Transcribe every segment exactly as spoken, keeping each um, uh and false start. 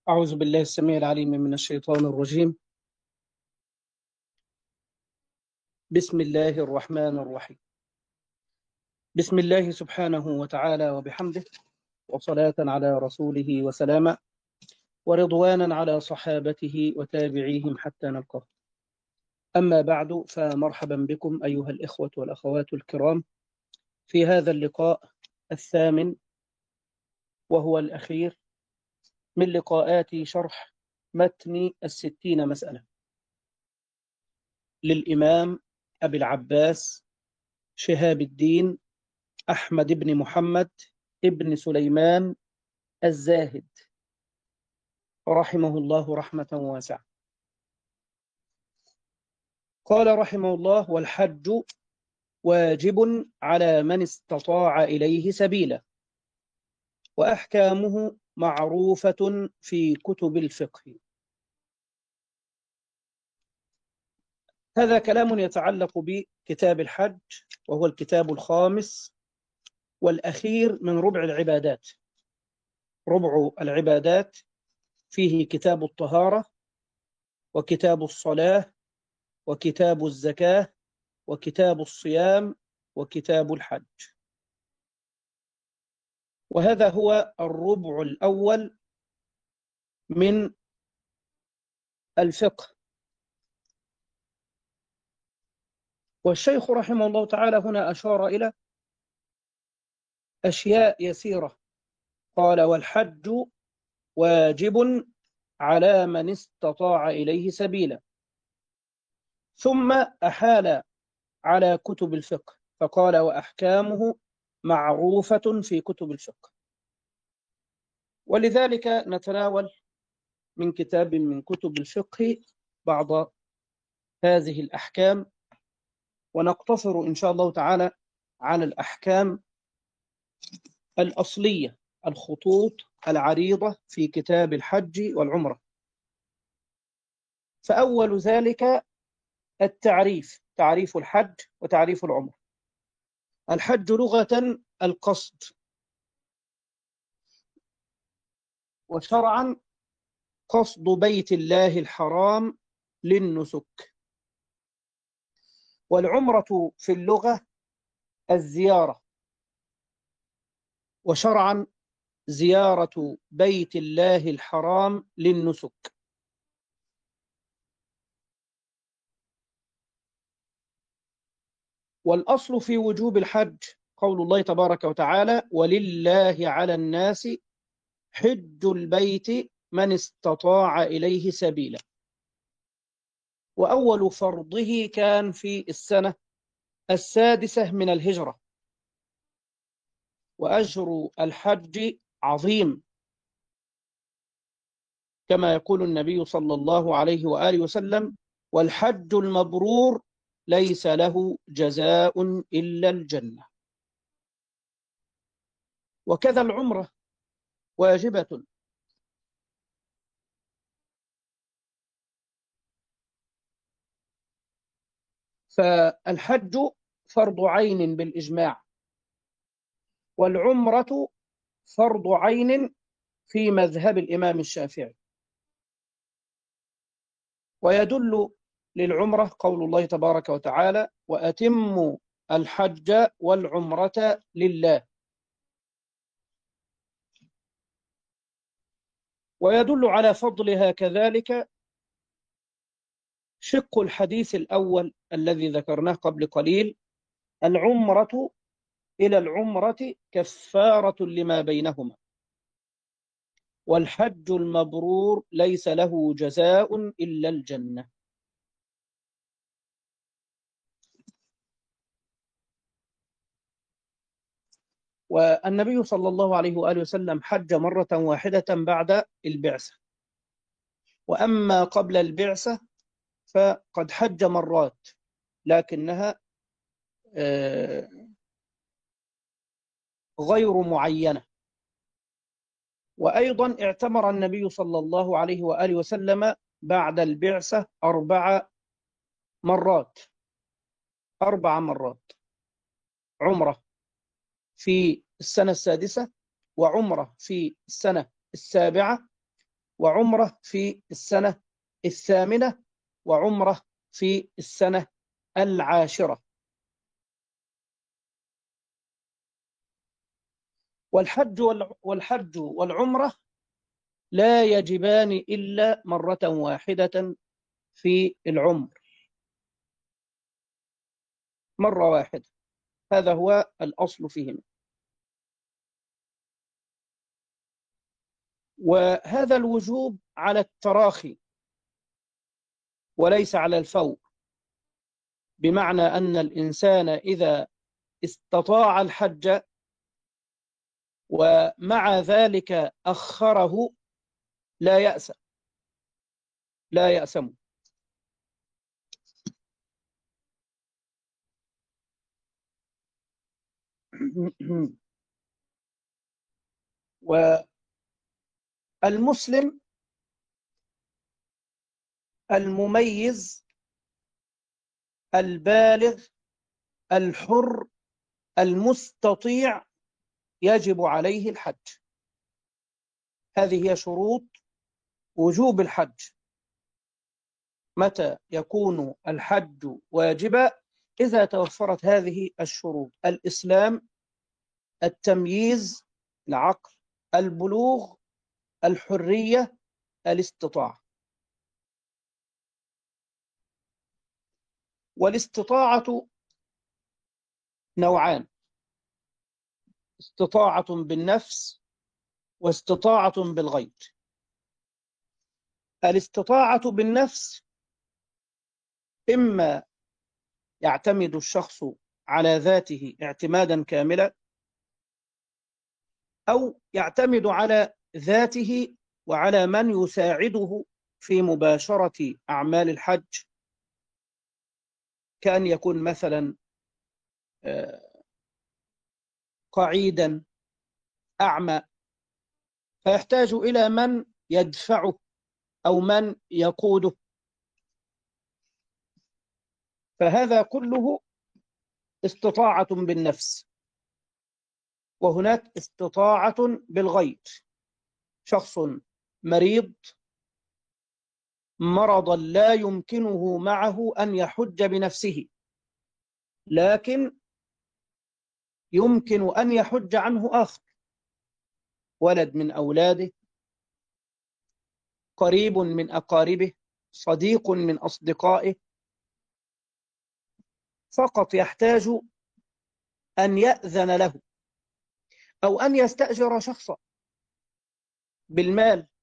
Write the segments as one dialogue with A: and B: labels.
A: أعوذ بالله السميع العليم من الشيطان الرجيم. بسم الله الرحمن الرحيم. بسم الله سبحانه وتعالى وبحمده، وصلاة على رسوله وسلاما، ورضوانا على صحابته وتابعيهم حتى نلقاه. أما بعد، فمرحبا بكم أيها الإخوة والأخوات الكرام في هذا اللقاء الثامن وهو الأخير من لقاءات شرح متن الستين مسألة للإمام أبي العباس شهاب الدين أحمد بن محمد ابن سليمان الزاهد رحمه الله رحمة واسعة. قال رحمه الله: والحج واجب على من استطاع إليه سبيلا، وأحكامه معروفة في كتب الفقه. هذا كلام يتعلق بكتاب الحج، وهو الكتاب الخامس والأخير من ربع العبادات. ربع العبادات فيه كتاب الطهارة، وكتاب الصلاة، وكتاب الزكاة، وكتاب الصيام، وكتاب الحج. وهذا هو الربع الأول من الفقه. والشيخ رحمه الله تعالى هنا أشار إلى أشياء يسيرة. قال: والحج واجب على من استطاع إليه سبيلا، ثم أحال على كتب الفقه فقال: وأحكامه معروفة في كتب الفقه. ولذلك نتناول من كتاب من كتب الفقه بعض هذه الأحكام، ونقتصر إن شاء الله تعالى على الأحكام الأصلية، الخطوط العريضة في كتاب الحج والعمرة. فأول ذلك التعريف، تعريف الحج وتعريف العمرة. الحج لغة القصد، وشرعا قصد بيت الله الحرام للنسك. والعمرة في اللغة الزيارة، وشرعا زيارة بيت الله الحرام للنسك. والأصل في وجوب الحج قول الله تبارك وتعالى: ولله على الناس حج البيت من استطاع إليه سبيلا. وأول فرضه كان في السنة السادسة من الهجرة. وأجر الحج عظيم، كما يقول النبي صلى الله عليه وآله وسلم: والحج المبرور ليس له جزاء إلا الجنة. وكذا العمرة واجبة. فالحج فرض عين بالإجماع، والعمرة فرض عين في مذهب الإمام الشافعي. ويدل للعمرة قول الله تبارك وتعالى: وأتموا الحج والعمرة لله. ويدل على فضلها كذلك شق الحديث الأول الذي ذكرناه قبل قليل: العمرة إلى العمرة كفارة لما بينهما، والحج المبرور ليس له جزاء إلا الجنة. والنبي صلى الله عليه وآله وسلم حج مرة واحدة بعد البعثة، وأما قبل البعثة فقد حج مرات، لكنها غير معينة. وأيضا اعتمر النبي صلى الله عليه وآله وسلم بعد البعثة أربع مرات أربع مرات عمرة في السنة السادسة، وعمرة في السنة السابعة، وعمرة في السنة الثامنة، وعمرة في السنة العاشرة. والحج والحج والعمرة لا يجبان إلا مرة واحدة في العمر، مرة واحدة، هذا هو الأصل فيهما. وهذا الوجوب على التراخي وليس على الفور، بمعنى أن الإنسان إذا استطاع الحج ومع ذلك أخره لا يأسم لا يأسم. والمسلم المميز البالغ الحر المستطيع يجب عليه الحج. هذه هي شروط وجوب الحج. متى يكون الحج واجبا؟ إذا توفرت هذه الشروط: الإسلام، التمييز، العقل، البلوغ، الحرية، الاستطاعة. والاستطاعة نوعان: استطاعة بالنفس واستطاعة بالغير. الاستطاعة بالنفس إما يعتمد الشخص على ذاته اعتمادا كاملا، أو يعتمد على ذاته وعلى من يساعده في مباشرة أعمال الحج، كأن يكون مثلا قعيدا أعمى فيحتاج إلى من يدفعه أو من يقوده، فهذا كله استطاعة بالنفس. وهناك استطاعة بالغير: شخص مريض مرضا لا يمكنه معه أن يحج بنفسه، لكن يمكن أن يحج عنه آخر، ولد من أولاده، قريب من أقاربه، صديق من أصدقائه، فقط يحتاج أن يأذن له أو أن يستأجر شخصا بالمال.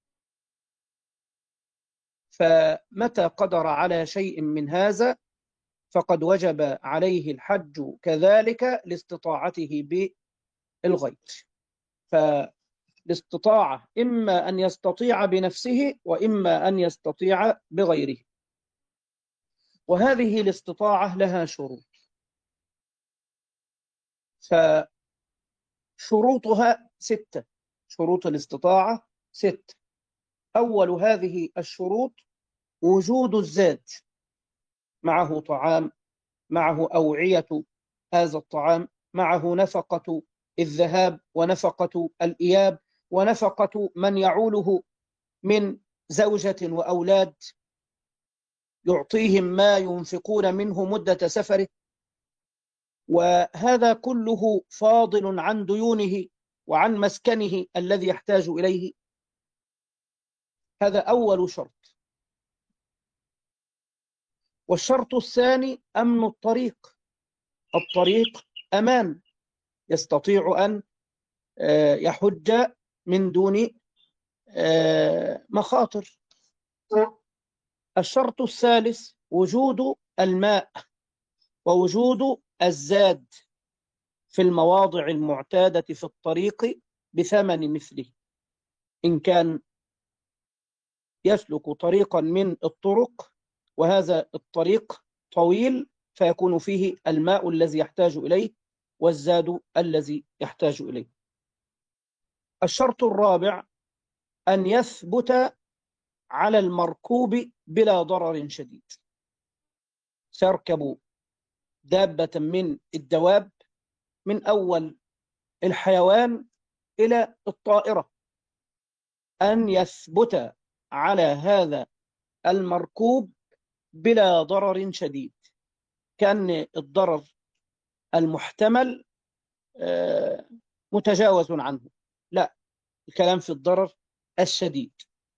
A: فمتى قدر على شيء من هذا فقد وجب عليه الحج كذلك لاستطاعته بالغير. فالاستطاعة إما أن يستطيع بنفسه وإما أن يستطيع بغيره. وهذه الاستطاعة لها شروط، فشروطها ستة. شروط الاستطاعة ستة. أول هذه الشروط وجود الزاد، معه طعام، معه أوعية هذا الطعام، معه نفقة الذهاب ونفقة الإياب ونفقة من يعوله من زوجة وأولاد يعطيهم ما ينفقون منه مدة سفره، وهذا كله فاضل عن ديونه وعن مسكنه الذي يحتاج إليه. هذا أول شرط. والشرط الثاني أمن الطريق. الطريق أمان، يستطيع أن يحج من دون مخاطر. الشرط الثالث وجود الماء ووجود الزاد في المواضع المعتادة في الطريق بثمن مثله. إن كان يسلك طريقا من الطرق وهذا الطريق طويل فيكون فيه الماء الذي يحتاج إليه والزاد الذي يحتاج إليه. الشرط الرابع أن يثبت على المركوب بلا ضرر شديد. سيركب دابة من الدواب، من أول الحيوان إلى الطائرة، أن يثبت على هذا المركوب بلا ضرر شديد. كان الضرر المحتمل متجاوز عنه، لا، الكلام في الضرر الشديد.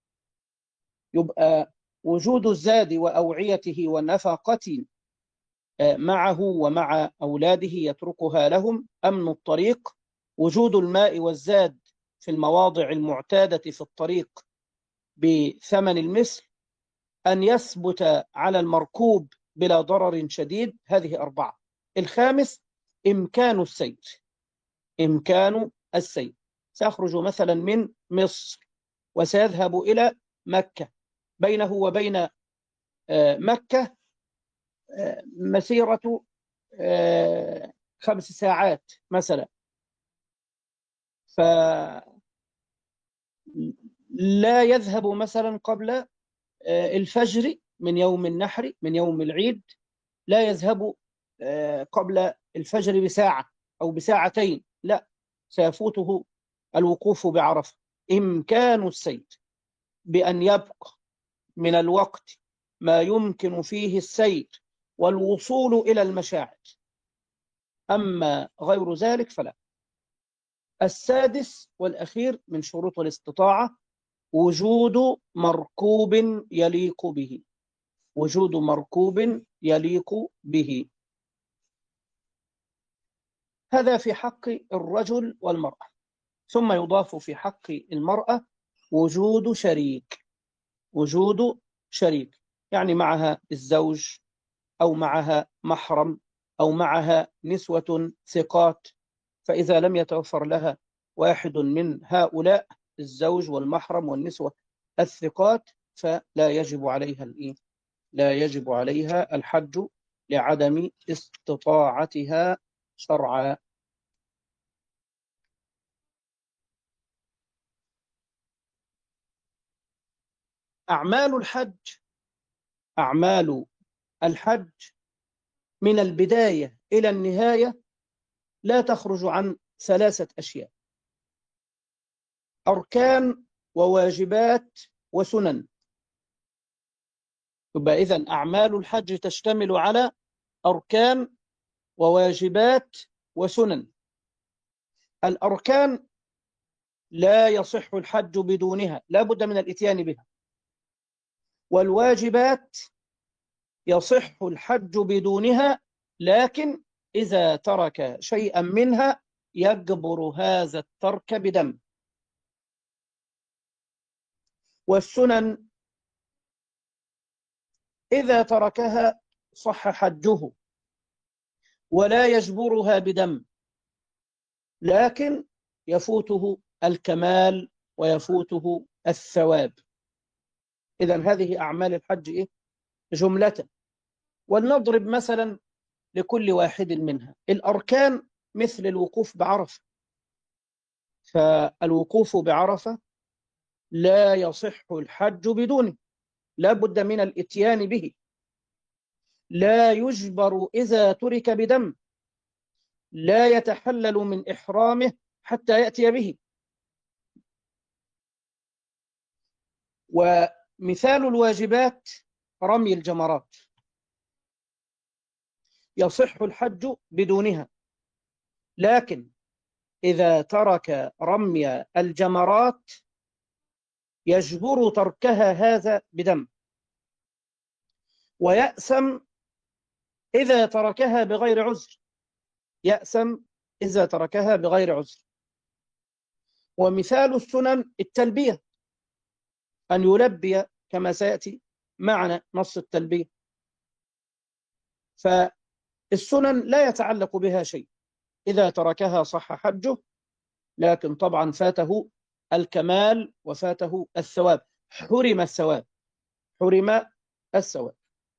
A: يبقى وجود الزاد وأوعيته والنفقة معه ومع أولاده يتركها لهم، أمن الطريق، وجود الماء والزاد في المواضع المعتادة في الطريق بثمن المثل، أن يثبت على المركوب بلا ضرر شديد. هذه أربعة. الخامس إمكان السير. إمكان السير، سيخرج مثلا من مصر وسيذهب إلى مكة، بينه وبين مكة مسيرة خمس ساعات مثلا، فلا يذهب مثلا قبل الفجر من يوم النحر، من يوم العيد، لا يذهب قبل الفجر بساعة أو بساعتين، لا، سيفوته الوقوف بعرفة. إمكان السير بأن يبقى من الوقت ما يمكن فيه السير والوصول إلى المشاعر، أما غير ذلك فلا. السادس والأخير من شروط الاستطاعة وجود مركوب يليق به. وجود مركوب يليق به، هذا في حق الرجل والمرأة. ثم يضاف في حق المرأة وجود شريك. وجود شريك يعني معها الزوج أو معها محرم أو معها نسوة ثقات، فإذا لم يتوفر لها واحد من هؤلاء، الزوج والمحرم والنسوة الثقات، فلا يجب عليها الإيه؟ لا يجب عليها الحج لعدم استطاعتها شرعا. أعمال الحج أعمال الحج من البداية إلى النهاية لا تخرج عن ثلاثة أشياء: أركان وواجبات وسنن. يبقى إذن أعمال الحج تشتمل على أركان وواجبات وسنن. الأركان لا يصح الحج بدونها، لا بد من الإتيان بها. والواجبات يصح الحج بدونها، لكن إذا ترك شيئا منها يجبر هذا الترك بدم. والسنن إذا تركها صح حجه ولا يجبرها بدم، لكن يفوته الكمال ويفوته الثواب. إذن هذه أعمال الحج إيه؟ جملة. ولنضرب مثلا لكل واحد منها. الأركان مثل الوقوف بعرفة، فالوقوف بعرفة لا يصح الحج بدونه، لا بد من الإتيان به. لا يجبر إذا ترك بدم، لا يتحلل من إحرامه حتى يأتي به. ومثال الواجبات رمي الجمرات، يصح الحج بدونها، لكن إذا ترك رمي الجمرات يجبر تركها هذا بدم، ويأسم إذا تركها بغير عذر. يأسم إذا تركها بغير عذر. ومثال السنن التلبية، أن يلبي كما سيأتي معنا نص التلبية. فالسنن لا يتعلق بها شيء، إذا تركها صح حجه، لكن طبعا فاته الكمال وفاته الثواب، حرم الثواب، حرم الثواب.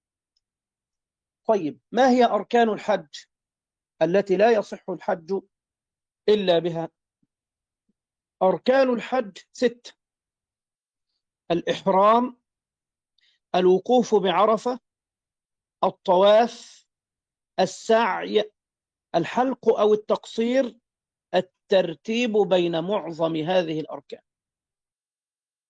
A: طيب، ما هي أركان الحج التي لا يصح الحج إلا بها؟ أركان الحج ست: الإحرام، الوقوف بعرفة، الطواف، السعي، الحلق أو التقصير، الترتيب بين معظم هذه الأركان.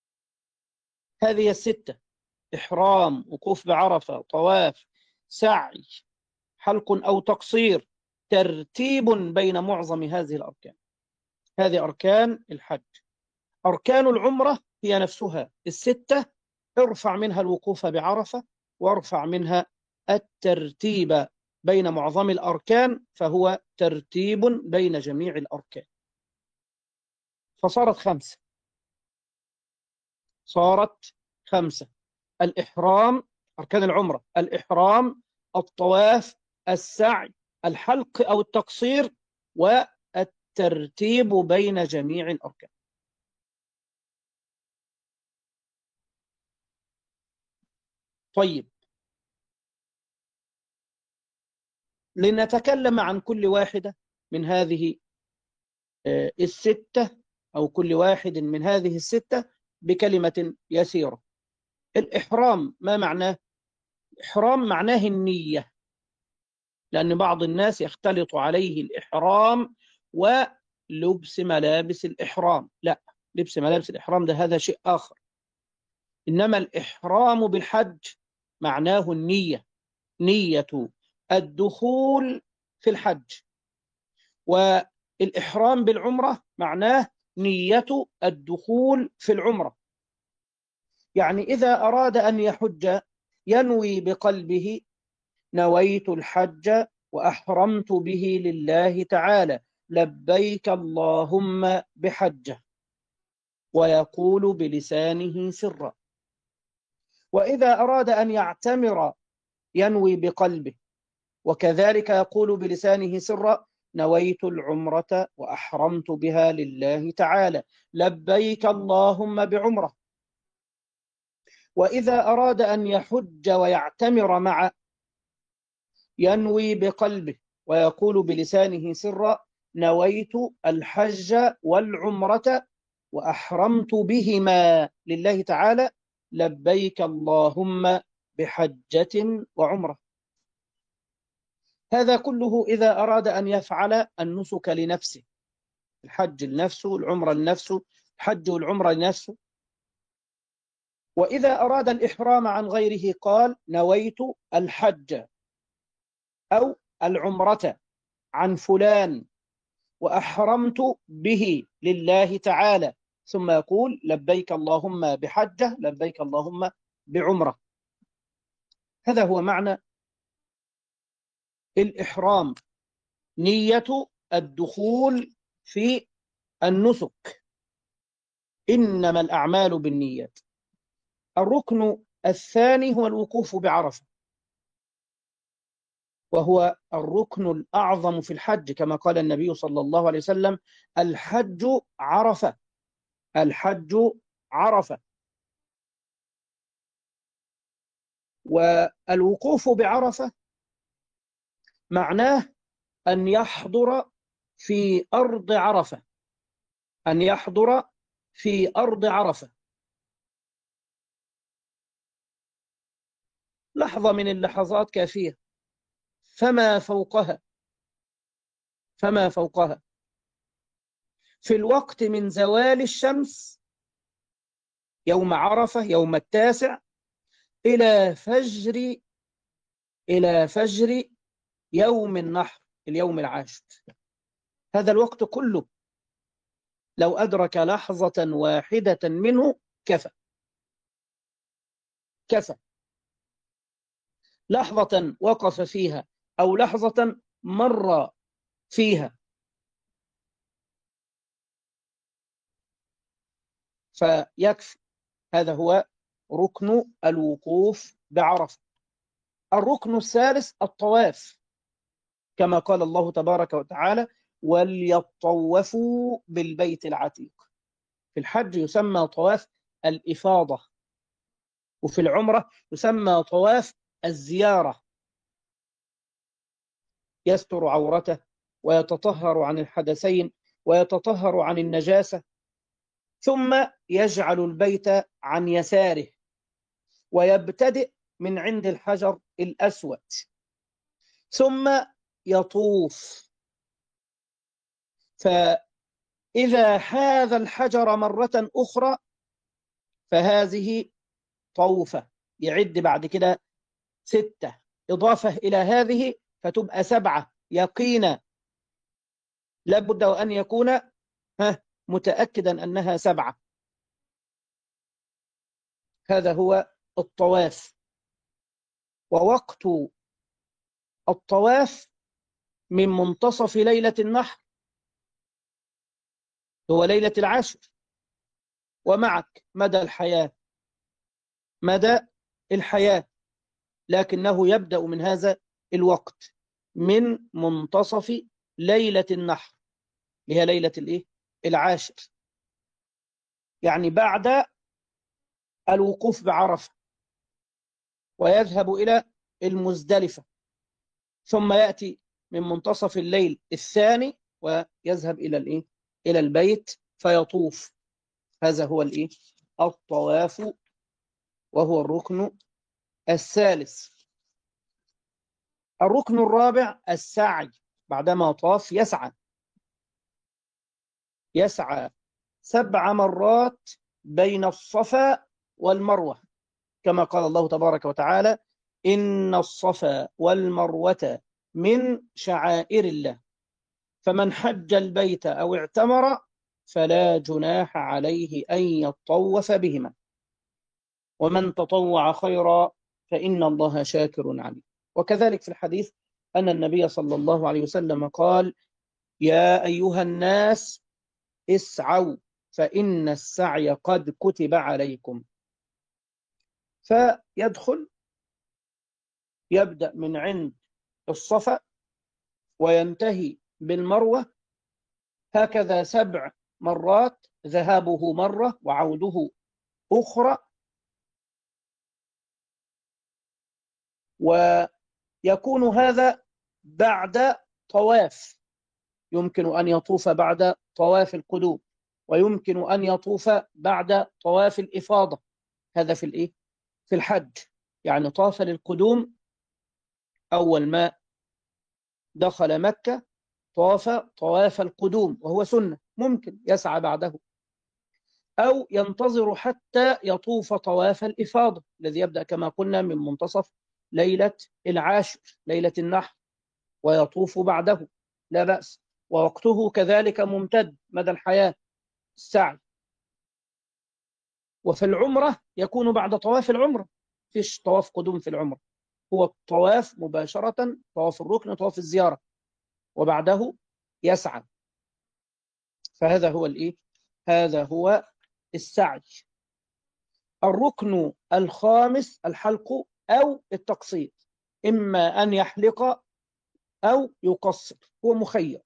A: هذه الستة: إحرام، وقوف بعرفة، طواف، سعي، حلق أو تقصير، ترتيب بين معظم هذه الأركان. هذه أركان الحج. أركان العمرة هي نفسها الستة، ارفع منها الوقوف بعرفة، وارفع منها الترتيب بين معظم الأركان، فهو ترتيب بين جميع الأركان، فصارت خمسة. صارت خمسة: الإحرام، أركان العمرة: الإحرام، الطواف، السعي، الحلق أو التقصير، والترتيب بين جميع الأركان. طيب، لنتكلم عن كل واحدة من هذه الستة، أو كل واحد من هذه الستة بكلمة يسيرة. الإحرام ما معناه؟ الإحرام معناه النية، لأن بعض الناس يختلط عليه الإحرام ولبس ملابس الإحرام. لا، لبس ملابس الإحرام ده هذا شيء آخر، إنما الإحرام بالحج معناه النية، نية الدخول في الحج. والإحرام بالعمرة معناه نية الدخول في العمرة. يعني إذا أراد أن يحج ينوي بقلبه: نويت الحج وأحرمت به لله تعالى، لبيك اللهم بحجة، ويقول بلسانه سرا. وإذا أراد أن يعتمر ينوي بقلبه، وكذلك يقول بلسانه سرا: نويت العمرة وأحرمت بها لله تعالى، لبيك اللهم بعمرة. وإذا أراد أن يحج ويعتمر معه ينوي بقلبه ويقول بلسانه سرا: نويت الحج والعمرة وأحرمت بهما لله تعالى، لبيك اللهم بحجة وعمرة. هذا كله إذا أراد أن يفعل النسك لنفسه، الحج لنفسه، العمرة لنفسه، الحج والعمرة لنفسه. وإذا أراد الإحرام عن غيره قال: نويت الحج أو العمرة عن فلان وأحرمت به لله تعالى، ثم يقول: لبيك اللهم بحجة، لبيك اللهم بعمرة. هذا هو معنى الإحرام، نية الدخول في النسك. إنما الأعمال بالنيات. الركن الثاني هو الوقوف بعرفة، وهو الركن الأعظم في الحج، كما قال النبي صلى الله عليه وسلم: الحج عرفة، الحج عرفة. والوقوف بعرفة معناه أن يحضر في أرض عرفة، أن يحضر في أرض عرفة. لحظة من اللحظات كافية، فما فوقها، فما فوقها. في الوقت من زوال الشمس يوم عرفة، يوم التاسع، إلى فجر إلى فجر يوم النحر، اليوم العاشر. هذا الوقت كله لو أدرك لحظة واحدة منه كفى، كفى. لحظة وقف فيها أو لحظة مر فيها فيكفي. هذا هو ركن الوقوف بعرفة. الركن الثالث الطواف، كما قال الله تبارك وتعالى: وليطوفوا بالبيت العتيق. في الحج يسمى طواف الإفاضة، وفي العمرة يسمى طواف الزيارة. يستر عورته ويتطهر عن الحدثين ويتطهر عن النجاسة، ثم يجعل البيت عن يساره ويبتدئ من عند الحجر الأسود، ثم يطوف. فإذا حاذ الحجر مرة أخرى فهذه طوفة، يعد بعد كده ستة إضافة إلى هذه فتبقى سبعة يقينا، لابد أن يكون ها متأكدا أنها سبعة. هذا هو الطواف. ووقت الطواف من منتصف ليلة النحر، هو ليلة العاشر، ومعك مدى الحياة، مدى الحياة، لكنه يبدأ من هذا الوقت من منتصف ليلة النحر، اللي هي ليلة الإيه؟ العاشر، يعني بعد الوقوف بعرفة، ويذهب إلى المزدلفة، ثم يأتي من منتصف الليل الثاني ويذهب إلى الإيه؟ إلى البيت فيطوف. هذا هو الإيه؟ الطواف، وهو الركن الثالث. الركن الرابع السعي، بعدما طاف يسعى، يسعى سبع مرات بين الصفا والمروة، كما قال الله تبارك وتعالى: إن الصفا والمروة من شعائر الله، فمن حج البيت أو اعتمر فلا جناح عليه أن يطوف بهما، ومن تطوع خيرا فإن الله شاكر عليم. وكذلك في الحديث أن النبي صلى الله عليه وسلم قال: يا أيها الناس اسعوا فإن السعي قد كتب عليكم. فيدخل، يبدأ من عند الصفا وينتهي بالمروة، هكذا سبع مرات، ذهابه مرة وعوده أخرى، ويكون هذا بعد طواف. يمكن أن يطوف بعد طواف القدوم، ويمكن أن يطوف بعد طواف الإفاضة. هذا في الإيه؟ في الحج، يعني طاف للقدوم أول ما دخل مكة، طاف طواف القدوم وهو سنة، ممكن يسعى بعده، أو ينتظر حتى يطوف طواف الإفاضة الذي يبدأ كما قلنا من منتصف ليلة العاشر، ليلة النحر، ويطوف بعده، لا بأس، ووقته كذلك ممتد مدى الحياة، السعي. وفي العمرة يكون بعد طواف العمرة، فيش طواف قدوم في العمرة، هو الطواف مباشرة، طواف الركن، طواف الزيارة، وبعده يسعى. فهذا هو الإيه؟ هذا هو السعي. الركن الخامس الحلق أو التقصير، إما أن يحلق أو يقصر، هو مخير.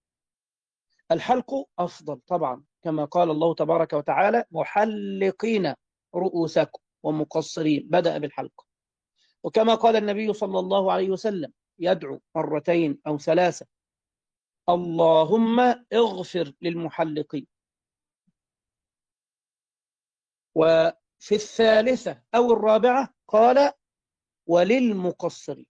A: الحلق أفضل طبعا، كما قال الله تبارك وتعالى: محلقين رؤوسكم ومقصرين، بدأ بالحلق. وكما قال النبي صلى الله عليه وسلم: يدعو مرتين أو ثلاثة: اللهم اغفر للمحلقين. وفي الثالثة أو الرابعة قال: وللمقصرين.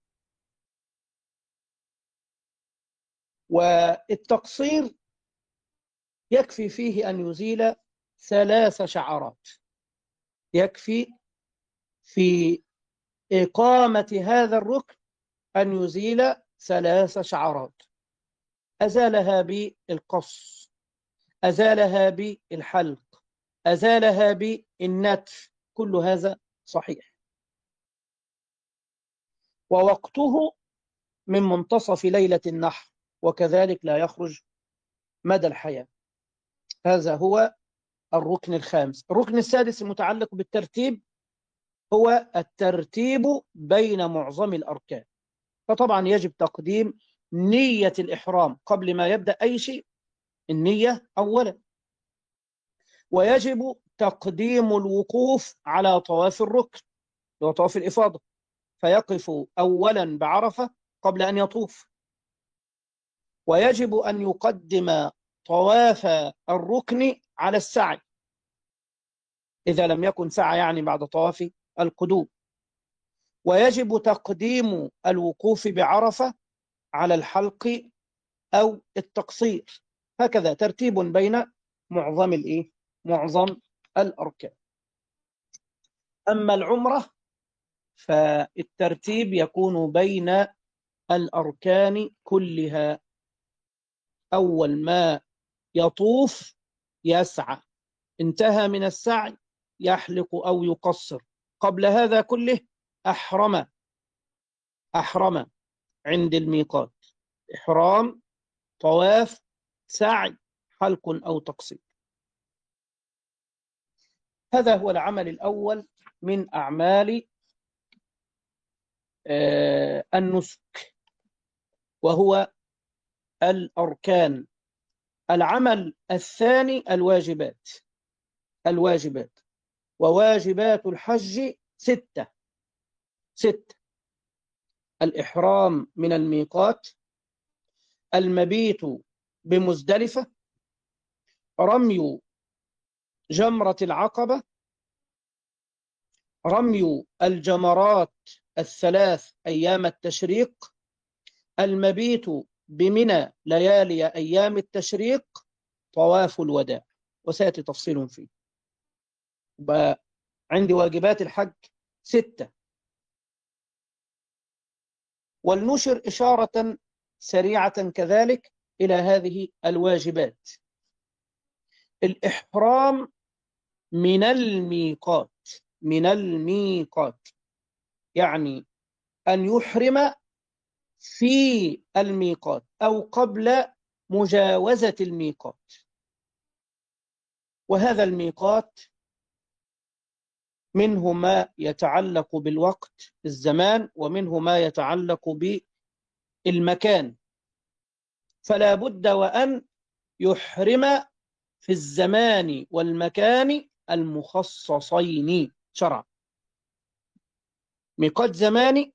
A: والتقصير يكفي فيه أن يزيل ثلاث شعرات، يكفي في إقامة هذا الركن أن يزيل ثلاث شعرات، أزالها بالقص، أزالها بالحلق، أزالها بالنتف، كل هذا صحيح. ووقته من منتصف ليلة النحر، وكذلك لا يخرج مدى الحياة. هذا هو الركن الخامس. الركن السادس المتعلق بالترتيب هو الترتيب بين معظم الأركان. فطبعا يجب تقديم نية الإحرام قبل ما يبدأ أي شيء، النية أولا. ويجب تقديم الوقوف على طواف الركن، هو طواف الإفاضة، فيقف أولا بعرفة قبل أن يطوف. ويجب أن يقدم طواف الركن على السعي، إذا لم يكن سعى يعني بعد طواف القدوم. ويجب تقديم الوقوف بعرفة على الحلق أو التقصير. هكذا ترتيب بين معظم الإيه؟ معظم الأركان. أما العمرة فالترتيب يكون بين الأركان كلها. أول ما يطوف يسعى، انتهى من السعي يحلق أو يقصر. قبل هذا كله أحرم أحرم عند الميقات، إحرام، طواف، سعي، حلق أو تقصير. هذا هو العمل الأول من أعمال آه النسك، وهو الأركان. العمل الثاني الواجبات. الواجبات وواجبات الحج ستة ستة: الإحرام من الميقات، المبيت بمزدلفة، رمي جمرة العقبة، رمي الجمرات الثلاث أيام التشريق، المبيت بمنى ليالي أيام التشريق، طواف الوداع. وسيأتي تفصيل فيه. عندي واجبات الحج ستة. ولنشر إشارة سريعة كذلك إلى هذه الواجبات. الإحرام من الميقات، من الميقات يعني أن يحرم في الميقات أو قبل مجاوزة الميقات. وهذا الميقات منه ما يتعلق بالوقت، الزمان، ومنه ما يتعلق بالمكان. فلا بد وأن يحرم في الزمان والمكان المخصصين شرعا. ميقات زماني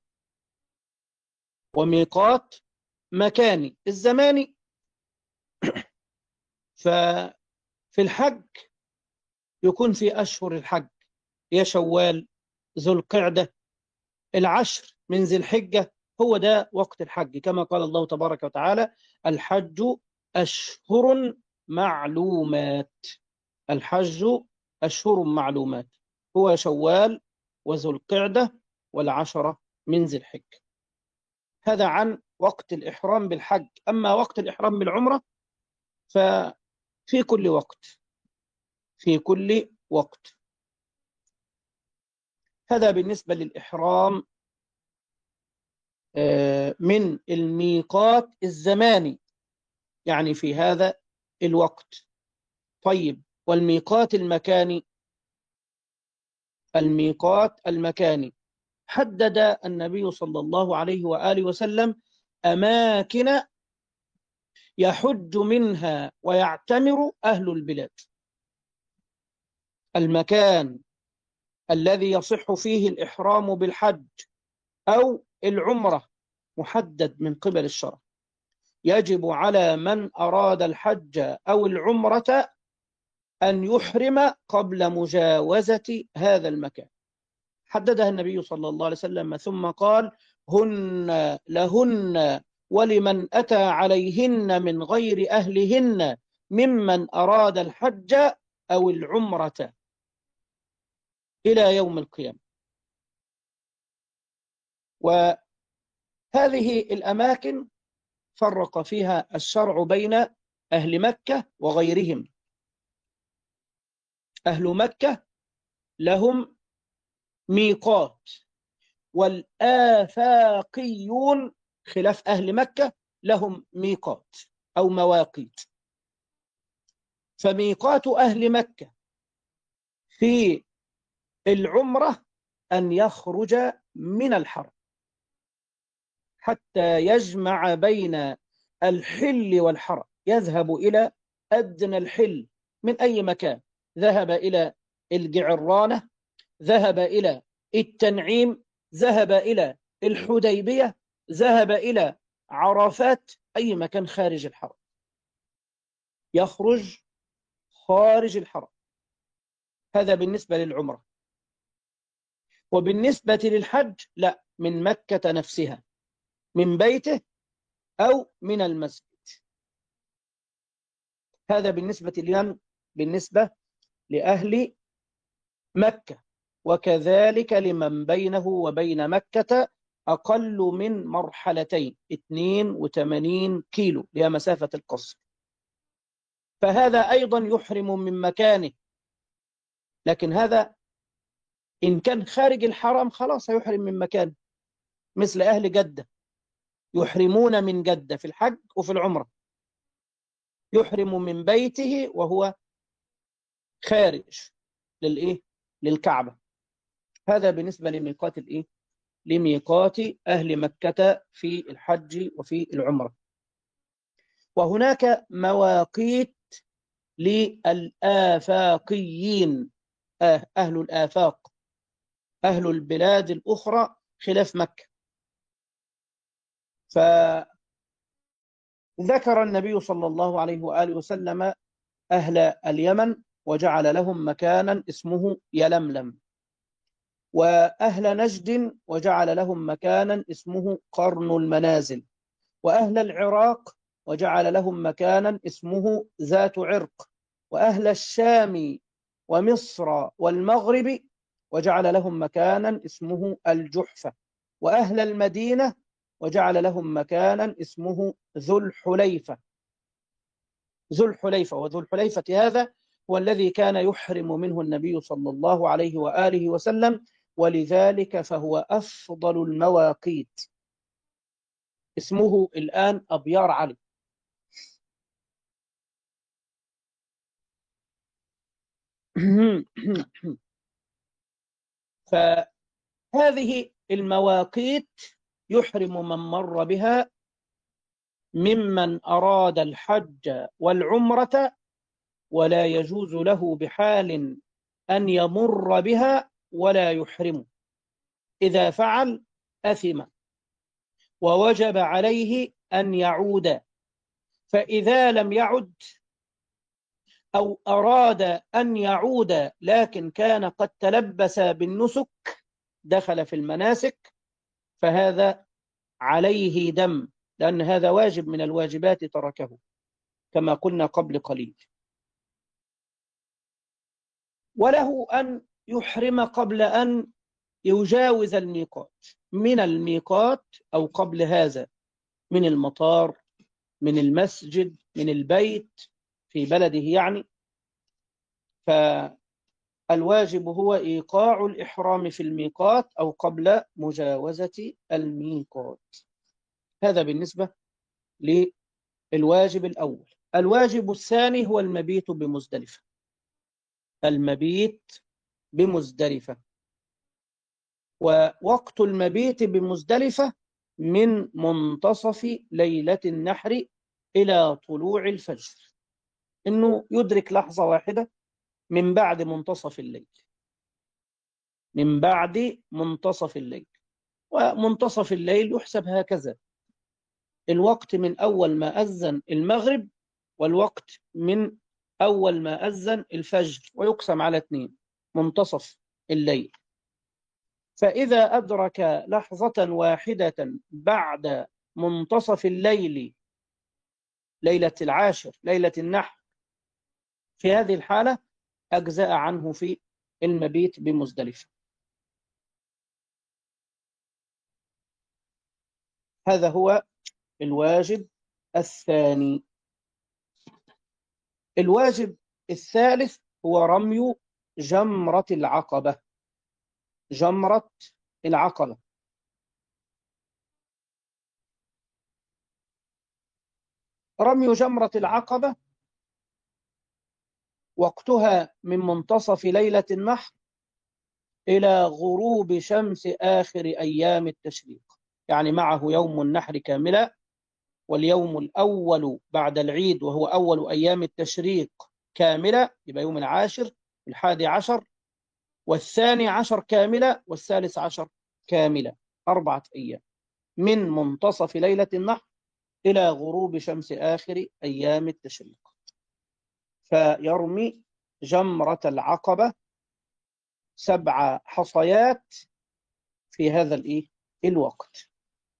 A: وميقات مكاني. الزماني ففي الحج يكون في أشهر الحج، يا شوال، ذو القعدة، العشر من ذي الحجة، هو ده وقت الحج. كما قال الله تبارك وتعالى: الحج أشهر معلومات. الحج أشهر معلومات، هو شوال وذو القعدة والعشرة من ذي الحجة. هذا عن وقت الإحرام بالحج. أما وقت الإحرام بالعمرة ففي كل وقت، في كل وقت. هذا بالنسبة للإحرام من الميقات الزماني، يعني في هذا الوقت. طيب، والميقات المكاني؟ الميقات المكاني حدد النبي صلى الله عليه وآله وسلم أماكن يحج منها ويعتمر أهل البلاد. المكان الذي يصح فيه الإحرام بالحج أو العمرة محدد من قبل الشرع. يجب على من أراد الحج أو العمرة أن يحرم قبل مجاوزة هذا المكان. حددها النبي صلى الله عليه وسلم ثم قال: هن لهن ولمن أتى عليهن من غير أهلهن ممن أراد الحج أو العمرة إلى يوم القيامة. وهذه الأماكن فرق فيها الشرع بين أهل مكة وغيرهم. أهل مكة لهم ميقات، والآفاقيون خلاف أهل مكة لهم ميقات أو مواقيت. فميقات أهل مكة في العمرة أن يخرج من الحرم حتى يجمع بين الحل والحرم، يذهب إلى أدنى الحل من أي مكان. ذهب إلى الجعرانة، ذهب إلى التنعيم، ذهب إلى الحديبية، ذهب إلى عرفات، أي مكان خارج الحرم يخرج خارج الحرم. هذا بالنسبة للعمرة. وبالنسبة للحج لا، من مكة نفسها، من بيته أو من المسجد. هذا بالنسبة لمن؟ بالنسبة لأهل مكة. وكذلك لمن بينه وبين مكة أقل من مرحلتين اثنين وثمانين كيلو هي مسافة القصر، فهذا أيضا يحرم من مكانه. لكن هذا إن كان خارج الحرم خلاص هيحرم من مكانه، مثل أهل جدة يحرمون من جدة في الحج وفي العمرة، يحرم من بيته وهو خارج للإيه؟ للكعبة. هذا بالنسبة لميقات الإيه؟ لميقات أهل مكة في الحج وفي العمرة. وهناك مواقيت للآفاقيين، أهل الآفاق، أهل البلاد الأخرى خلاف مكة. فذكر النبي صلى الله عليه وآله وسلم أهل اليمن وجعل لهم مكانا اسمه يلملم، وأهل نجد وجعل لهم مكانا اسمه قرن المنازل، وأهل العراق وجعل لهم مكانا اسمه ذات عرق، وأهل الشام ومصر والمغرب وجعل لهم مكانا اسمه الجحفة، وأهل المدينة وجعل لهم مكانا اسمه ذو الحليفة. ذو الحليفة وذو الحليفة هذا هو الذي كان يحرم منه النبي صلى الله عليه وآله وسلم، ولذلك فهو أفضل المواقيت. اسمه الآن أبيار علي. فهذه المواقيت يحرم من مر بها ممن أراد الحج والعمرة، ولا يجوز له بحال أن يمر بها ولا يحرم. إذا فعل أثم ووجب عليه أن يعود، فإذا لم يعد أو أراد أن يعود لكن كان قد تلبس بالنسك دخل في المناسك، فهذا عليه دم، لأن هذا واجب من الواجبات تركه كما قلنا قبل قليل. وله أن يحرم قبل أن يجاوز الميقات، من الميقات أو قبل هذا، من المطار، من المسجد، من البيت في بلده يعني. فالواجب هو إيقاع الإحرام في الميقات أو قبل مجاوزة الميقات. هذا بالنسبة للواجب الأول. الواجب الثاني هو المبيت بمزدلفة. المبيت بمزدلفة، ووقت المبيت بمزدلفة من منتصف ليلة النحر إلى طلوع الفجر، إنه يدرك لحظة واحدة من بعد منتصف الليل، من بعد منتصف الليل. ومنتصف الليل يحسب هكذا: الوقت من أول ما أذن المغرب، والوقت من أول ما أذن الفجر، ويقسم على اثنين، منتصف الليل. فإذا أدرك لحظة واحدة بعد منتصف الليل، ليلة العاشر، ليلة النحر، في هذه الحالة أجزاء عنه في المبيت بمزدلفة. هذا هو الواجب الثاني. الواجب الثالث هو رمي جمرة العقبة. جمرة العقبة رمي جمرة العقبة وقتها من منتصف ليلة النحر إلى غروب شمس آخر أيام التشريق، يعني معه يوم النحر كاملة، واليوم الأول بعد العيد وهو أول أيام التشريق كاملة، يبقى يوم العاشر الحادي عشر، والثاني عشر كاملة، والثالث عشر كاملة، أربعة أيام من منتصف ليلة النحر إلى غروب شمس آخر أيام التشريق. فيرمي جمرة العقبة سبع حصيات في هذا الإيه؟ الوقت.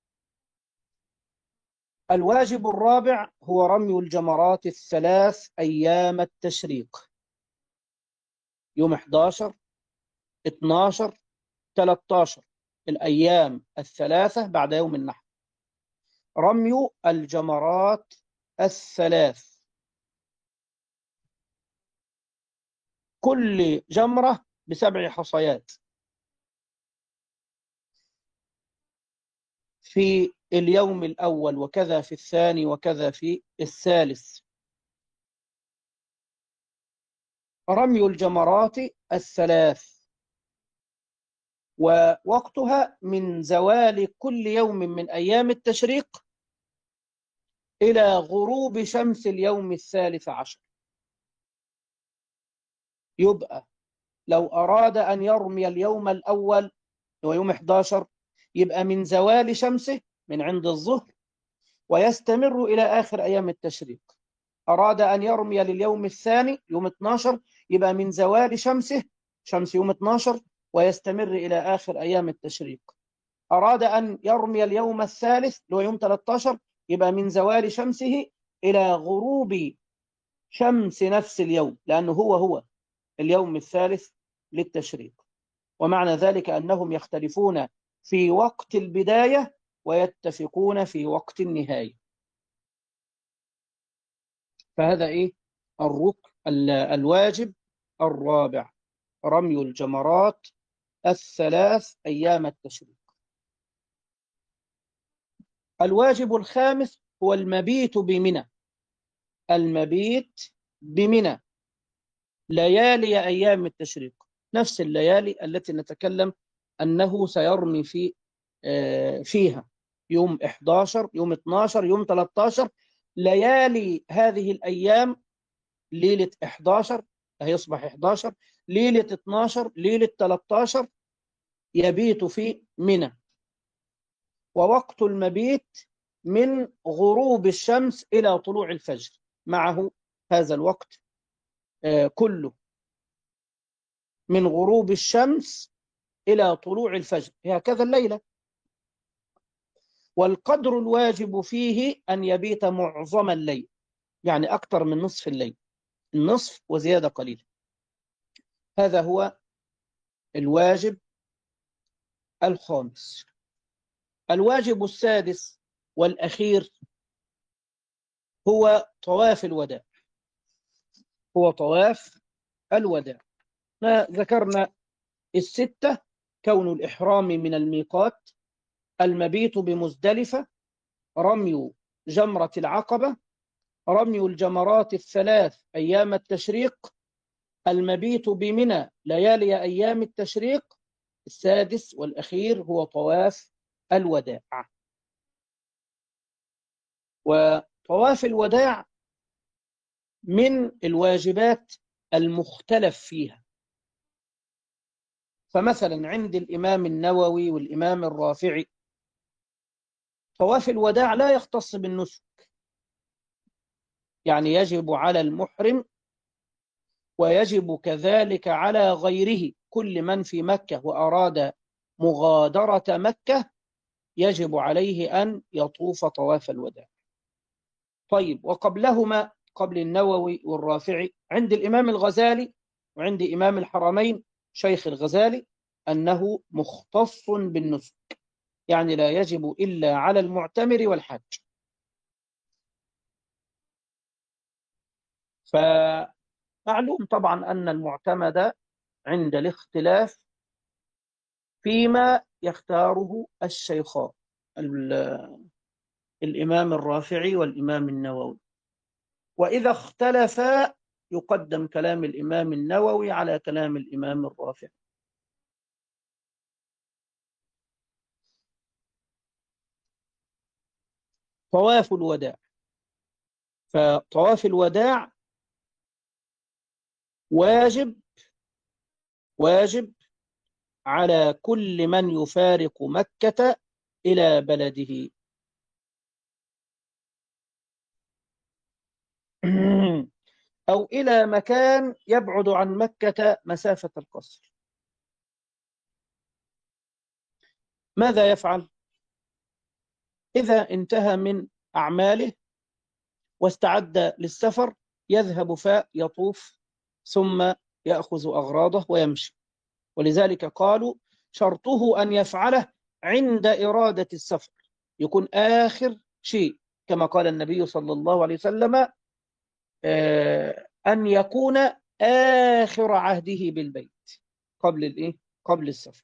A: الواجب الرابع هو رمي الجمرات الثلاث أيام التشريق، يوم إحدى عشر اثناشر، ثلاثة عشر، الأيام الثلاثة بعد يوم النحر. رمي الجمرات الثلاث، كل جمرة بسبع حصيات في اليوم الأول، وكذا في الثاني، وكذا في الثالث. رمي الجمرات الثلاث، ووقتها من زوال كل يوم من أيام التشريق إلى غروب شمس اليوم الثالث عشر. يبقى لو أراد أن يرمي اليوم الأول هو يوم أحد عشر، يبقى من زوال شمسه من عند الظهر ويستمر إلى آخر أيام التشريق. أراد أن يرمي لليوم الثاني يوم اثناشر، يبقى من زوال شمسه، شمس يوم اثناشر، ويستمر إلى آخر أيام التشريق. أراد أن يرمي اليوم الثالث اللي هو يوم ثلاثة عشر، يبقى من زوال شمسه إلى غروب شمس نفس اليوم، لأنه هو هو اليوم الثالث للتشريق. ومعنى ذلك أنهم يختلفون في وقت البداية ويتفقون في وقت النهاية. فهذا إيه؟ الركن الواجب الرابع، رمي الجمرات الثلاث أيام التشريق. الواجب الخامس هو المبيت بمنى، المبيت بمنى ليالي أيام التشريق، نفس الليالي التي نتكلم أنه سيرمي في فيها يوم أحد عشر، يوم اثناشر، يوم ثلاثة عشر. ليالي هذه الأيام، ليلة أحد عشر هيصبح أحد عشر، ليلة اثناشر، ليلة ثلاثة عشر، يبيت في منى. ووقت المبيت من غروب الشمس إلى طلوع الفجر، معه هذا الوقت كله من غروب الشمس إلى طلوع الفجر، هكذا الليلة. والقدر الواجب فيه أن يبيت معظم الليل، يعني أكثر من نصف الليل، النصف وزيادة قليلة. هذا هو الواجب الخامس. الواجب السادس والأخير هو طواف الوداع، هو طواف الوداع. ذكرنا الستة: كون الإحرام من الميقات، المبيت بمزدلفة، رمي جمرة العقبة، رمي الجمرات الثلاث أيام التشريق، المبيت بمنى ليالي أيام التشريق. السادس والأخير هو طواف الوداع. وطواف الوداع من الواجبات المختلف فيها. فمثلا عند الإمام النووي والإمام الرافعي طواف الوداع لا يختص بالنسك، يعني يجب على المحرم ويجب كذلك على غيره، كل من في مكة وأراد مغادرة مكة يجب عليه أن يطوف طواف الوداع. طيب، وقبلهما قبل النووي والرافعي عند الإمام الغزالي وعند إمام الحرمين شيخ الغزالي أنه مختص بالنسك، يعني لا يجب إلا على المعتمر والحاج. فمعلوم طبعا أن المعتمد عند الاختلاف فيما يختاره الشيخان الإمام الرافعي والإمام النووي، وإذا اختلفا يقدم كلام الإمام النووي على كلام الإمام الرافعي. طواف الوداع، فطواف الوداع واجب واجب على كل من يفارق مكة إلى بلده. أو إلى مكان يبعد عن مكة مسافة القصر. ماذا يفعل؟ إذا انتهى من أعماله واستعد للسفر يذهب فيطوف ثم يأخذ أغراضه ويمشي. ولذلك قالوا شرطه أن يفعله عند إرادة السفر، يكون آخر شيء، كما قال النبي صلى الله عليه وسلم أن يكون آخر عهده بالبيت قبل الإيه؟ قبل السفر،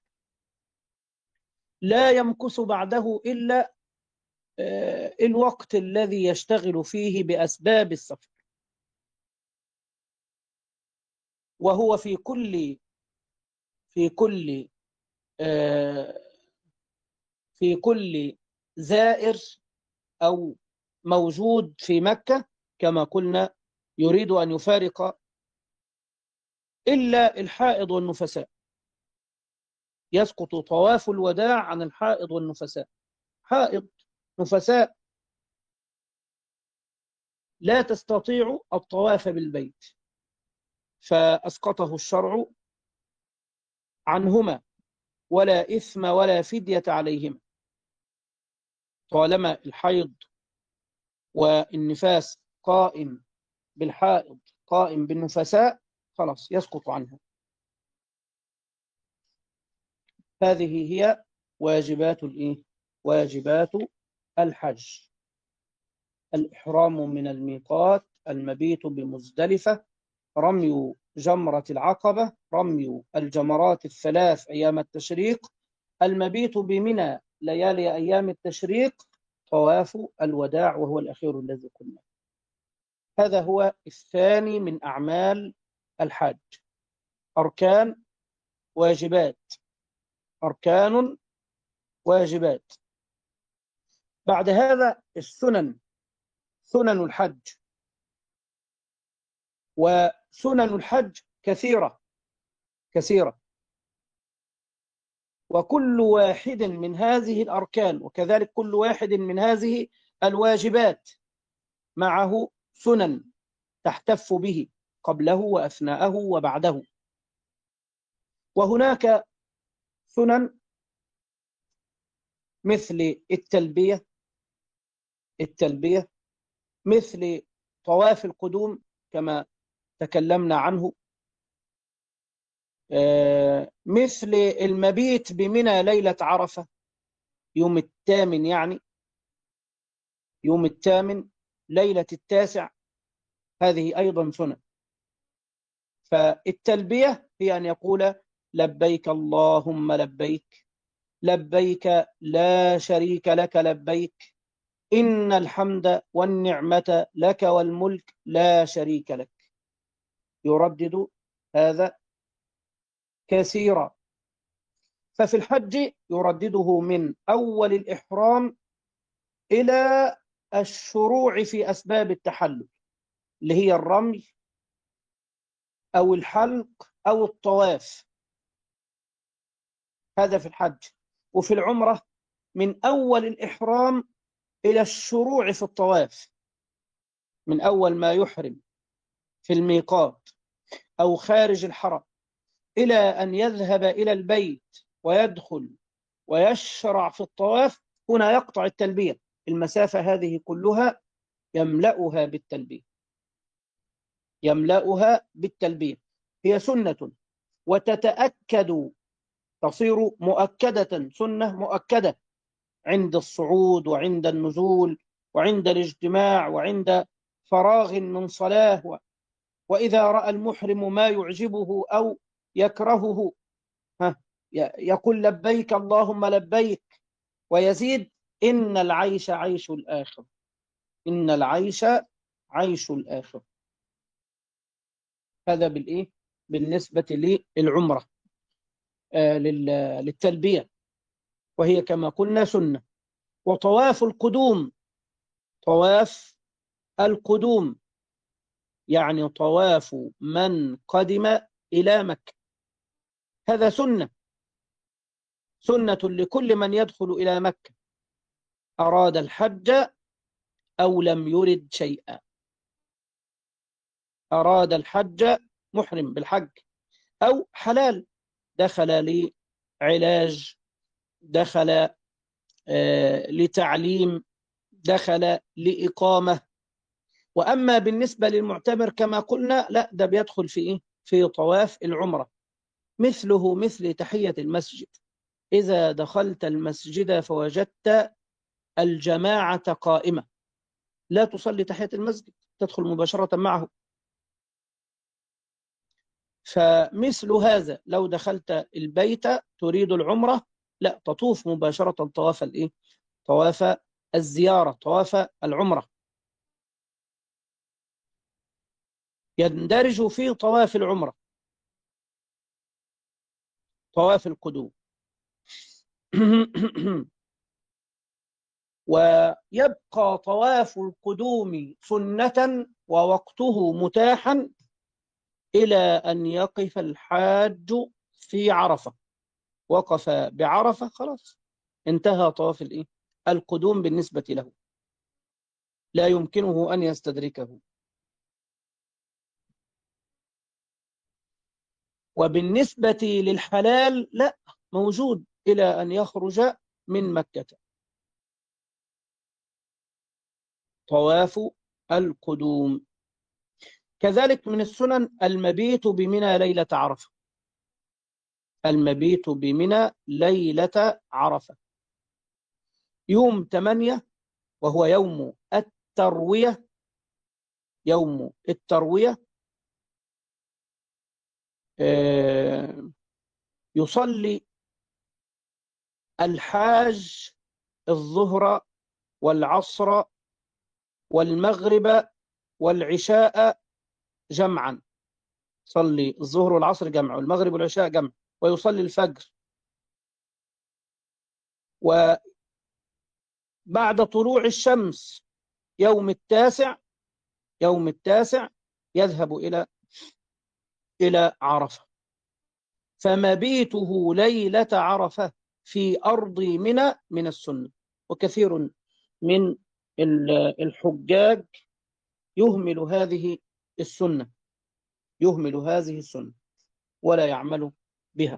A: لا يمكث بعده إلا الوقت الذي يشتغل فيه بأسباب السفر، وهو في كل في كل في كل زائر أو موجود في مكة كما قلنا يريد أن يفارق إلا الحائض والنفساء، يسقط طواف الوداع عن الحائض والنفساء. حائض نفساء لا تستطيع الطواف بالبيت، فأسقطه الشرع عنهما، ولا إثم ولا فدية عليهما، طالما الحيض والنفاس قائم بالحائض قائم بالنفساء خلاص يسقط عنها. هذه هي واجبات الإيه؟ واجبات الحج: الإحرام من الميقات، المبيت بمزدلفة، رمي جمرة العقبة، رمي الجمرات الثلاث أيام التشريق، المبيت بمنى ليالي أيام التشريق، طواف الوداع وهو الأخير الذي قلنا. هذا هو الثاني من أعمال الحج: أركان واجبات، أركان واجبات. بعد هذا السنن، سنن الحج، وسنن الحج كثيرة كثيرة، وكل واحد من هذه الأركان وكذلك كل واحد من هذه الواجبات معه سنن تحتف به قبله وأثناءه وبعده. وهناك سنن مثل التلبية التلبية مثل طواف القدوم كما تكلمنا عنه، مثل المبيت بمنى ليلة عرفة يوم الثامن، يعني يوم الثامن ليلة التاسع، هذه أيضا سنة. فالتلبية هي أن يقول لبيك اللهم لبيك، لبيك لا شريك لك لبيك، إن الحمد والنعمة لك والملك لا شريك لك. يردد هذا كثيرا. ففي الحج يردده من أول الإحرام إلى الشروع في أسباب التحلل، اللي هي الرمي أو الحلق أو الطواف، هذا في الحج. وفي العمرة من أول الإحرام إلى الشروع في الطواف، من أول ما يحرم في الميقات أو خارج الحرم إلى أن يذهب إلى البيت ويدخل ويشرع في الطواف، هنا يقطع التلبية. المسافة هذه كلها يملأها بالتلبية، يملأها بالتلبية. هي سنة وتتأكد، تصير مؤكدة، سنة مؤكدة عند الصعود وعند النزول وعند الاجتماع وعند فراغ من صلاة، وإذا رأى المحرم ما يعجبه أو يكرهه ها يقول لبيك اللهم لبيك، ويزيد إن العيش عيش الآخر، إن العيش عيش الآخر. هذا بالإيه؟ بالنسبة للعمرة، آه للتلبية، وهي كما قلنا سنة. وطواف القدوم، طواف القدوم يعني طواف من قدم إلى مكة، هذا سنة، سنة لكل من يدخل إلى مكة، أراد الحج أو لم يرد شيئا، أراد الحج محرم بالحج أو حلال، دخل لعلاج، دخل آه لتعليم، دخل لإقامة. وأما بالنسبة للمعتمر كما قلنا لا، ده بيدخل في إيه؟ في طواف العمرة، مثله مثل تحية المسجد، إذا دخلت المسجد فوجدت الجماعة قائمة لا تصلي تحية المسجد، تدخل مباشرة معه. فمثل هذا لو دخلت البيت تريد العمرة، لا تطوف مباشرة طواف الإيه؟ طواف الزيارة، طواف العمرة. يندرج في طواف العمرة طواف القدوم. ويبقى طواف القدوم سنة ووقته متاحا إلى أن يقف الحاج في عرفة. وقف بعرفة خلاص انتهى طواف الإيه؟ القدوم بالنسبة له، لا يمكنه أن يستدركه. وبالنسبة للحلال لا، موجود إلى أن يخرج من مكة طواف القدوم. كذلك من السنن المبيت بمنى ليلة عرفة، المبيت بمنى ليلة عرفة يوم ثمانية، وهو يوم التروية. يوم التروية يصلي الحاج الظهر والعصر والمغرب والعشاء جمعا، صلي الظهر والعصر جمع والمغرب والعشاء جمع، ويصلي الفجر. وبعد طلوع الشمس يوم التاسع يوم التاسع يذهب إلى إلى عرفة. فمبيته ليلة عرفة في أرض منى من السنة. وكثير من الحجاج يهمل هذه السنة يهمل هذه السنة ولا يعمل بها.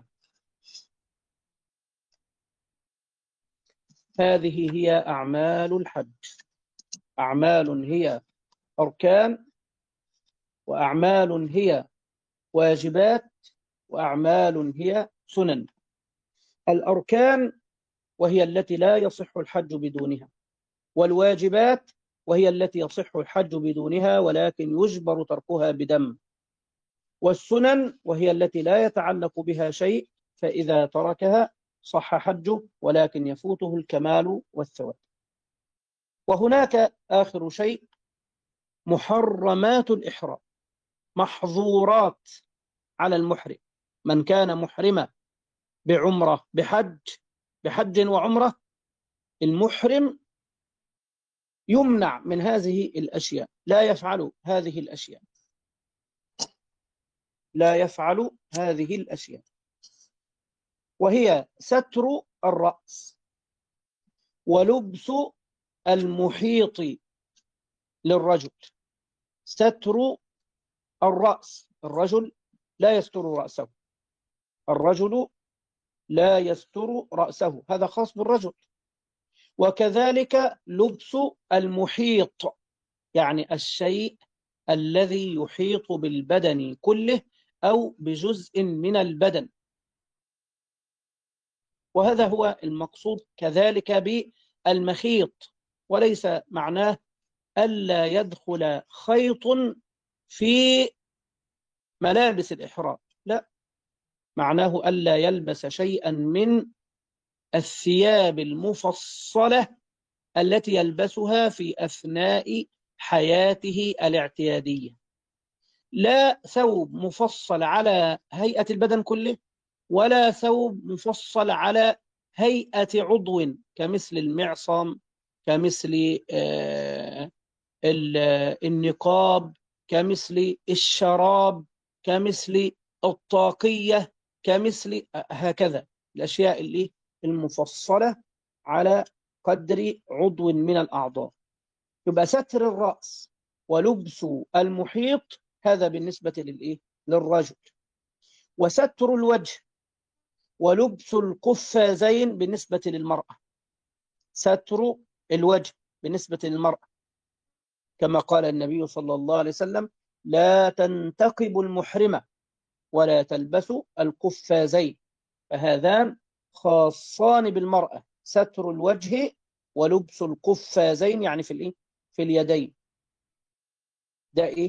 A: هذه هي أعمال الحج. أعمال هي أركان، وأعمال هي واجبات، وأعمال هي سنن. الأركان وهي التي لا يصح الحج بدونها، والواجبات وهي التي يصح الحج بدونها ولكن يجبر تركها بدم، والسنن وهي التي لا يتعلق بها شيء فإذا تركها صح حجه ولكن يفوته الكمال والثواب. وهناك آخر شيء محرمات الإحرام، محظورات على المحرم. من كان محرما بعمرة بحج بحج وعمرة، المحرم يمنع من هذه الأشياء، لا يفعل هذه الأشياء لا يفعل هذه الأشياء وهي ستر الرأس، ولبس المحيط للرجل. ستر الرأس، الرجل لا يستر رأسه الرجل لا يستر رأسه، هذا خاص بالرجل. وكذلك لبس المحيط، يعني الشيء الذي يحيط بالبدن كله أو بجزء من البدن، وهذا هو المقصود كذلك بالمخيط. وليس معناه ألا يدخل خيط في ملابس الإحرام، لا، معناه ألا يلبس شيئا من الثياب المفصلة التي يلبسها في أثناء حياته الاعتيادية. لا ثوب مفصل على هيئة البدن كله، ولا ثوب مفصل على هيئة عضو كمثل المعصم، كمثل آه النقاب، كمثل الشراب، كمثل الطاقية، كمثل هكذا الأشياء اللي المفصلة على قدر عضو من الأعضاء. يبقى ستر الرأس ولبس المحيط هذا بالنسبة للإيه؟ للرجل. وستر الوجه ولبس القفازين بالنسبة للمرأة. ستر الوجه بالنسبة للمرأة كما قال النبي صلى الله عليه وسلم: لا تنتقب المحرمة ولا تلبسوا القفازين، فهذان خاصان بالمرأة، ستر الوجه ولبس القفازين، يعني في الايه في اليدين، ده ايه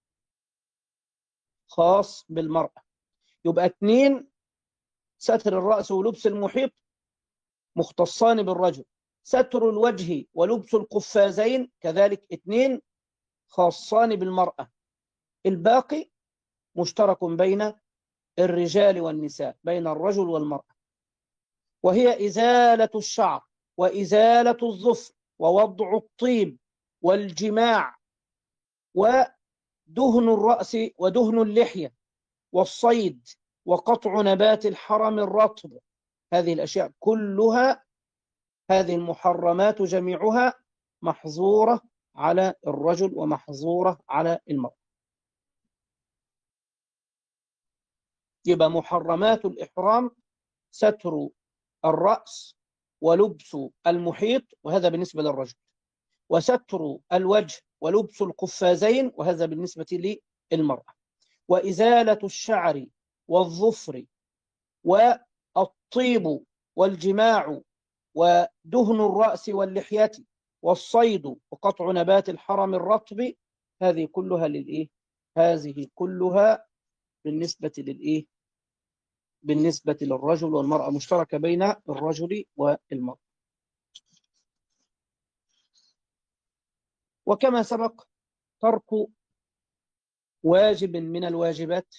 A: خاص بالمرأة. يبقى اتنين، ستر الرأس ولبس المحيط مختصان بالرجل، ستر الوجه ولبس القفازين كذلك اتنين خاصان بالمرأة، الباقي مشترك بين الرجال والنساء، بين الرجل والمرأة، وهي إزالة الشعر وإزالة الظفر ووضع الطيب والجماع ودهن الرأس ودهن اللحية والصيد وقطع نبات الحرم الرطب. هذه الأشياء كلها، هذه المحرمات جميعها محظورة على الرجل ومحظورة على المرأة. يبقى محرمات الإحرام ستر الرأس ولبس المحيط، وهذا بالنسبة للرجل، وستر الوجه ولبس القفازين، وهذا بالنسبة للمرأة، وإزالة الشعر والظفر والطيب والجماع ودهن الرأس واللحية والصيد وقطع نبات الحرم الرطب. هذه كلها للإيه؟ هذه كلها بالنسبة للإيه؟ بالنسبة للرجل والمرأة، مشتركة بين الرجل والمرأة. وكما سبق، ترك واجب من الواجبات،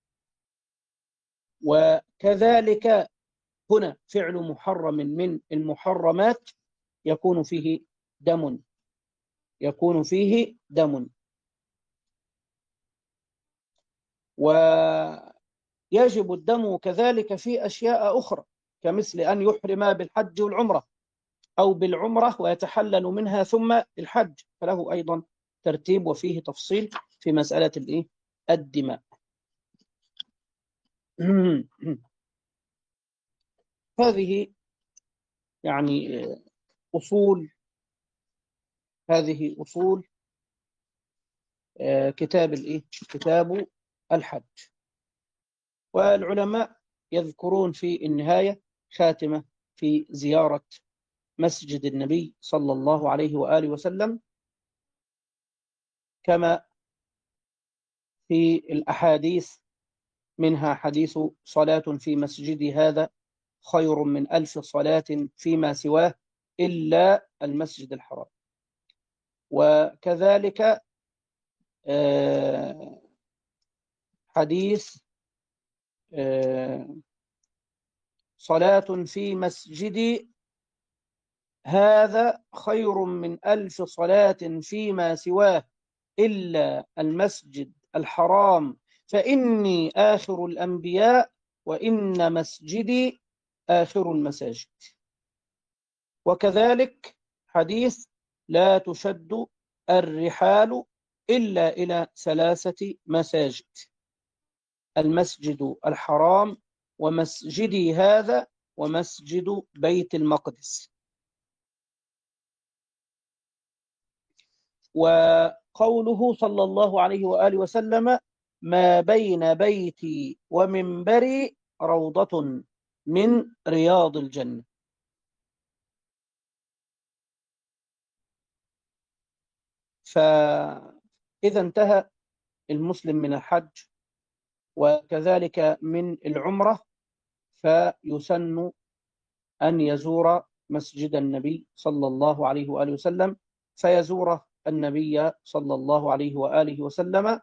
A: وكذلك هنا فعل محرم من المحرمات يكون فيه دم، يكون فيه دم. ويجب الدم كذلك في أشياء أخرى، كمثل أن يحرم بالحج والعمرة، أو بالعمرة ويتحلل منها ثم الحج، فله أيضا ترتيب وفيه تفصيل في مسألة الإيه؟ الدماء. هذه يعني أصول هذه أصول كتاب الإيه؟ كتاب الحج. والعلماء يذكرون في النهاية خاتمة في زيارة مسجد النبي صلى الله عليه وآله وسلم، كما في الأحاديث، منها حديث صلاة في مسجدي هذا خير من ألف صلاة فيما سواه إلا المسجد الحرام. وكذلك حديث صلاة في مسجدي هذا خير من ألف صلاة فيما سواه إلا المسجد الحرام فإني آخر الأنبياء وإن مسجدي آخر المساجد. وكذلك حديث لا تشد الرحال إلا إلى ثلاثة مساجد: المسجد الحرام ومسجدي هذا ومسجد بيت المقدس. وقوله صلى الله عليه وآله وسلم: ما بين بيتي ومنبري روضة من رياض الجنة. فإذا انتهى المسلم من الحج وكذلك من العمرة، فيسن أن يزور مسجد النبي صلى الله عليه وآله وسلم، فيزور النبي صلى الله عليه وآله وسلم،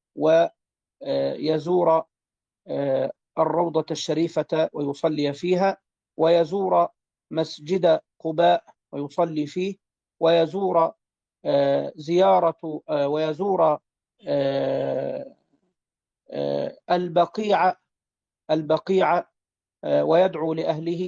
A: ويزور الروضة الشريفة ويصلي فيها، ويزور مسجد قباء ويصلي فيه، ويزور زيارة ويزور البقيع البقيع ويدعو لأهله،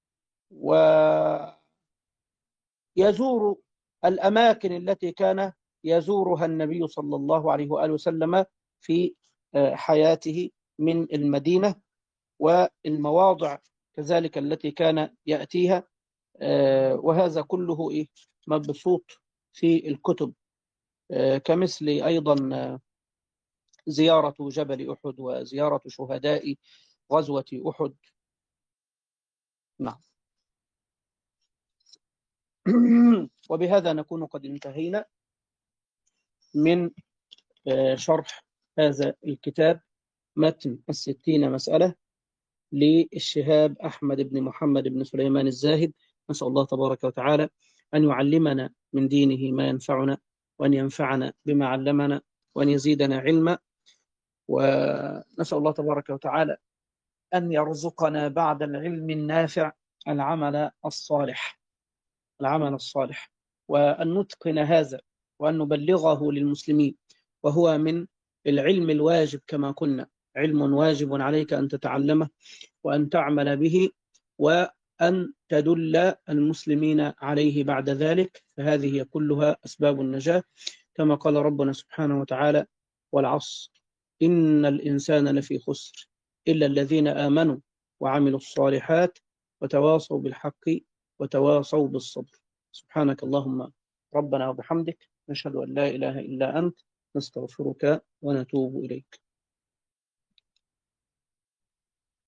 A: ويزور الأماكن التي كان يزورها النبي صلى الله عليه وآله وسلم في حياته من المدينة، والمواضع كذلك التي كان يأتيها. وهذا كله إيه مبسوط في الكتب، كمثل أيضا زيارة جبل أحد وزيارة شهداء غزوة أحد. نعم. وبهذا نكون قد انتهينا من شرح هذا الكتاب، متن الستين مسألة للشهاب أحمد بن محمد بن سليمان الزاهد. نسأل الله تبارك وتعالى أن يعلمنا من دينه ما ينفعنا، وأن ينفعنا بما علمنا، وأن يزيدنا علما. ونسأل الله تبارك وتعالى أن يرزقنا بعد العلم النافع العمل الصالح، العمل الصالح، وأن نتقن هذا وأن نبلغه للمسلمين، وهو من العلم الواجب كما قلنا، علم واجب عليك أن تتعلمه وأن تعمل به وأن تدل المسلمين عليه بعد ذلك، فهذه كلها أسباب النجاة، كما قال ربنا سبحانه وتعالى: والعصر إن الإنسان لفي خسر إلا الذين آمنوا وعملوا الصالحات وتواصوا بالحق وتواصوا بالصبر. سبحانك اللهم ربنا وبحمدك، نشهد أن لا إله إلا أنت، نستغفرك ونتوب إليك.